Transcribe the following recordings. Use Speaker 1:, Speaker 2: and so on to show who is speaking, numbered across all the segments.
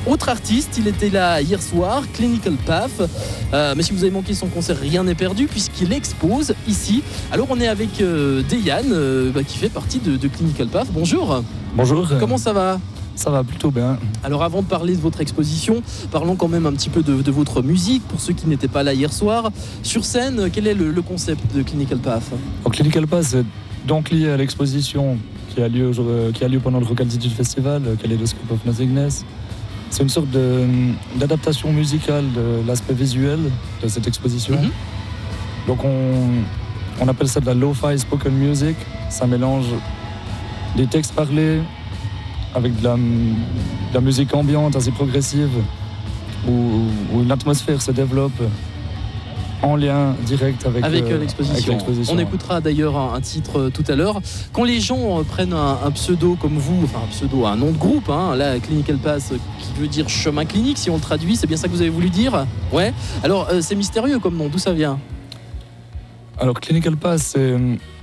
Speaker 1: Autre artiste, il était là hier soir, Clinical Path. Mais si vous avez manqué son concert, rien n'est perdu puisqu'il expose ici. Alors on est avec Dejan qui fait partie de Clinical Path. Bonjour.
Speaker 2: Bonjour.
Speaker 1: Comment ça va ?
Speaker 2: Ça va plutôt bien.
Speaker 1: Alors avant de parler de votre exposition, parlons quand même un petit peu de votre musique, pour ceux qui n'étaient pas là hier soir. Sur scène, quel est le concept de Clinical Path ?
Speaker 2: Clinical Path, c'est donc lié à l'exposition qui a lieu pendant le Rock Altitude Festival, Kaleidoscope of Nothingness. C'est une sorte d'adaptation musicale de l'aspect visuel de cette exposition. Donc on appelle ça de la lo-fi spoken music. Ça mélange des textes parlés avec de la musique ambiante assez progressive où une atmosphère se développe en lien direct avec l'exposition.
Speaker 1: On écoutera d'ailleurs un titre tout à l'heure. Quand les gens prennent un pseudo comme vous, un nom de groupe, là, Clinical Path, qui veut dire chemin clinique, si on le traduit, c'est bien ça que vous avez voulu dire ? Ouais. Alors, c'est mystérieux comme nom, d'où ça vient ?
Speaker 2: Alors, Clinical Path, c'est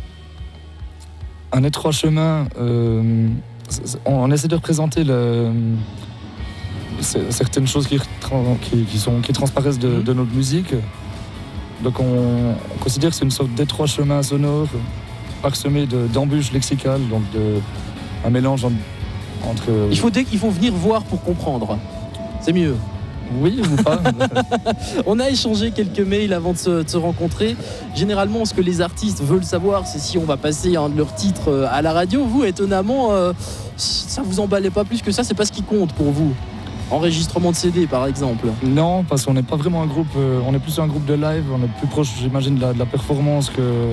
Speaker 2: un étroit chemin. On essaie de représenter certaines choses qui transparaissent de notre musique. Donc on considère que c'est une sorte d'étroit chemin sonore parsemé d'embûches lexicales, donc un mélange entre...
Speaker 1: Il faut venir voir pour comprendre. C'est mieux.
Speaker 2: Oui ou pas.
Speaker 1: On a échangé quelques mails avant de se rencontrer. Généralement, ce que les artistes veulent savoir, c'est si on va passer un de leurs titres à la radio. Vous, étonnamment, ça vous emballait pas plus que ça. C'est pas ce qui compte pour vous. Enregistrement de CD, par exemple.
Speaker 2: Non, parce qu'on n'est pas vraiment un groupe. On est plus un groupe de live. On est plus proche, j'imagine, de la performance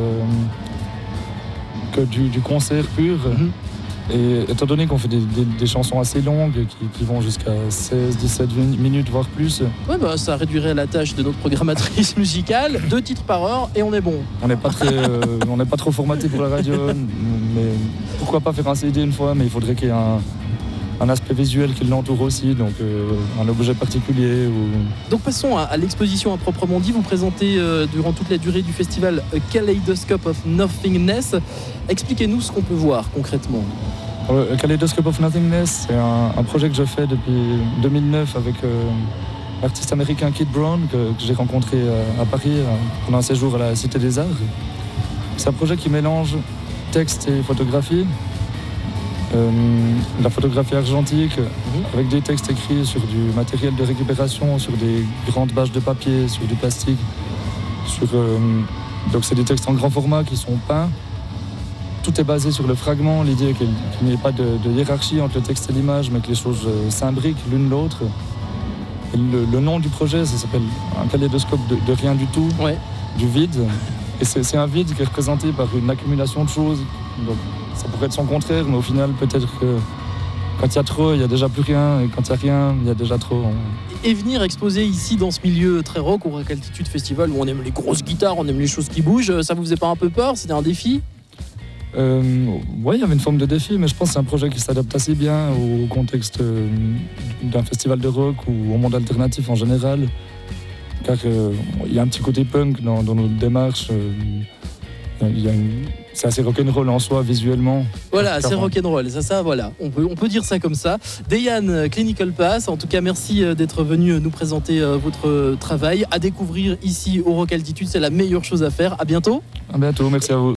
Speaker 2: que du concert pur. Et étant donné qu'on fait des chansons assez longues qui vont jusqu'à 16-17 minutes, voire plus.
Speaker 1: Ouais, ça réduirait la tâche de notre programmatrice musicale. 2 titres par heure et on est bon. On n'est
Speaker 2: pas trop formaté pour la radio. Mais pourquoi pas faire un CD une fois, mais il faudrait qu'il y ait un aspect visuel qui l'entoure aussi, donc un objet particulier.
Speaker 1: Donc passons à l'exposition à proprement dit. Vous présentez durant toute la durée du festival Kaleidoscope of Nothingness. Expliquez-nous ce qu'on peut voir concrètement.
Speaker 2: Kaleidoscope of Nothingness, c'est un projet que je fais depuis 2009 avec l'artiste américain Kid Brown que j'ai rencontré à Paris pendant un séjour à la Cité des Arts. C'est un projet qui mélange texte et photographie. La photographie argentique avec des textes écrits sur du matériel de récupération, sur des grandes bâches de papier, sur du plastique. Donc c'est des textes en grand format qui sont peints. Tout est basé sur le fragment, l'idée qu'il n'y ait pas de hiérarchie entre le texte et l'image, mais que les choses s'imbriquent l'une l'autre. Et le nom du projet, ça s'appelle un kaléidoscope de rien du tout, du vide. Et c'est un vide qui est représenté par une accumulation de choses. Donc, ça pourrait être son contraire, mais au final, peut-être que quand il y a trop, il n'y a déjà plus rien, et quand il n'y a rien, il y a déjà trop.
Speaker 1: Et venir exposer ici, dans ce milieu très rock, au Rock Altitude Festival, où on aime les grosses guitares, on aime les choses qui bougent, ça vous faisait pas un peu peur ? C'était un défi ?
Speaker 2: Oui, il y avait une forme de défi, mais je pense que c'est un projet qui s'adapte assez bien au contexte d'un festival de rock ou au monde alternatif en général. Car il y a un petit côté punk dans notre démarche. C'est assez rock'n'roll en soi, visuellement.
Speaker 1: Voilà, c'est rock'n'roll, ça, voilà. On peut dire ça comme ça. Dejan, Clinical Path, en tout cas, merci d'être venu nous présenter votre travail. À découvrir ici au Rock Altitude, c'est la meilleure chose à faire. À bientôt.
Speaker 2: À bientôt, merci à vous.